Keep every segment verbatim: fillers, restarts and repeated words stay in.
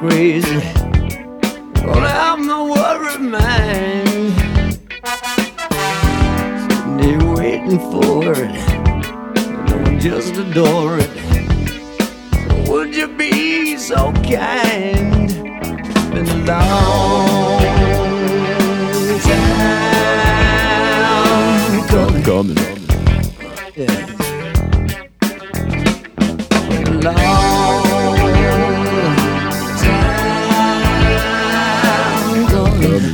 crazy. Gonna have no worried mind. Sitting there waiting for it, no one just adore it. So would you be so kind? It's been a long time coming. Coming. Yeah. Been a long time coming.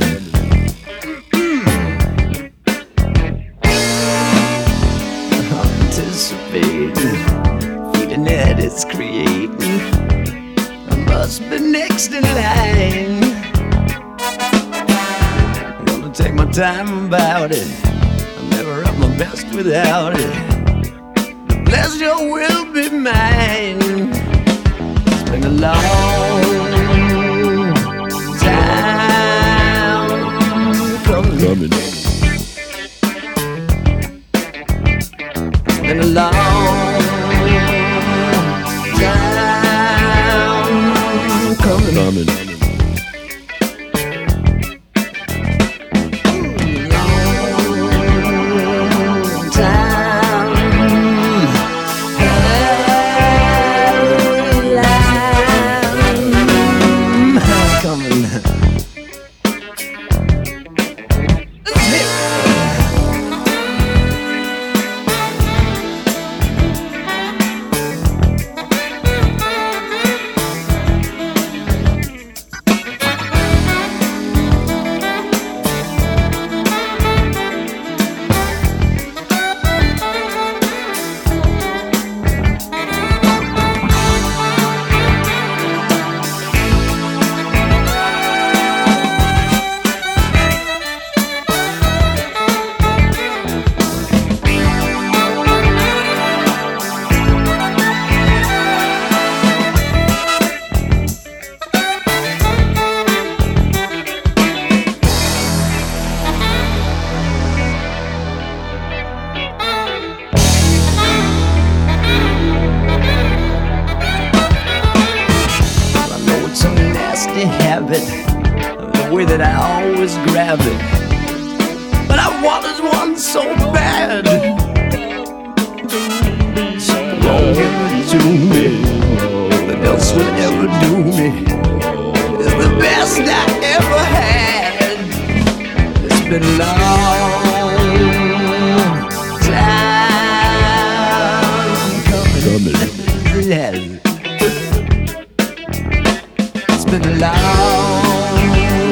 Anticipating, feeling that it's creating. I must be next in line. I'm gonna take my time about it. I'm never at my best without it. The pleasure will be mine. It's been a long time coming. Coming. Been a long time coming. Coming. Long time coming. Habit, the way that I always grab it, but I wanted one so bad. Something wrong ever to me, nothing else will ever do me. It's the best I ever had. It's been a long time coming. Coming. It's been a long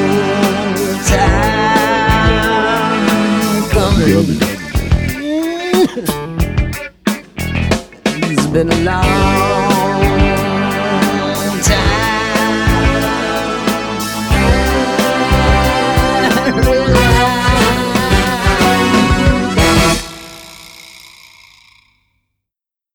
time coming. It's been a long